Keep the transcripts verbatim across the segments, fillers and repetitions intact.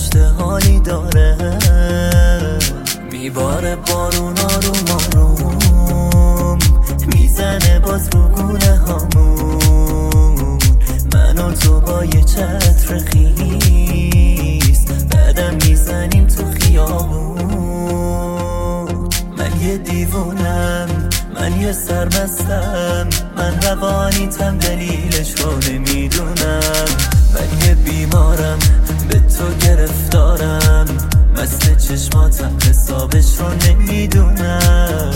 گذشته حالی داره، میباره بارون آروم آروم، میزنه باز رو گونه هامون، من و تو با یه چتر خیس بعدم میزنیم تو خیابون. من یه دیوونم، من یه سرمستم، من روانیتم دلیلش رو نمیدونم. من یه بیمارم، به تو گرفتارم، مست چشماتم حسابش رو نمیدونم.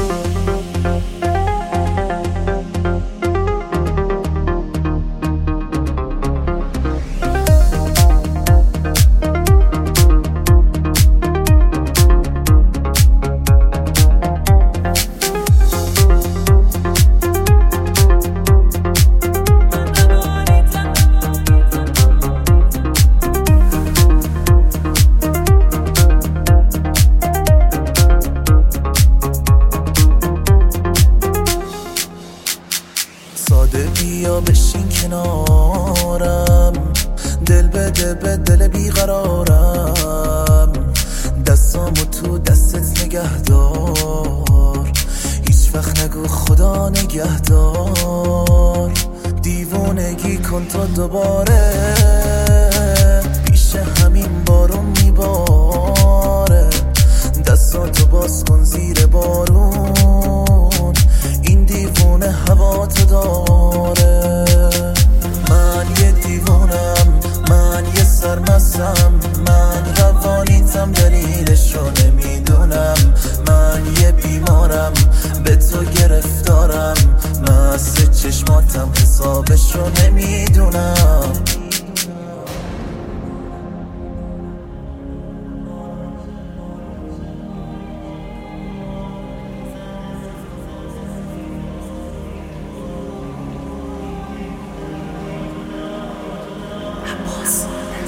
ساده بیا بشین کنارم، دل بده به دل بیقرارم، دستامو تو دستت نگه دار، هیچ وقت نگو خدا نگهدار. دیوونگی کن تا دوباره، پیش همین بارون میباره، دستاتو باز کن زیر بارون، این دیوونه هوا تو داره. من یه دیوونم، من یه سرمستم، من روانیتم دلیلش رو نمیدونم. من یه بیمارم، به تو گرفتارم، مست چشماتم حسابش رو نمیدونم.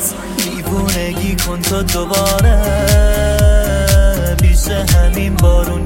دیوونگی کن تو دوباره، پیش همین بارون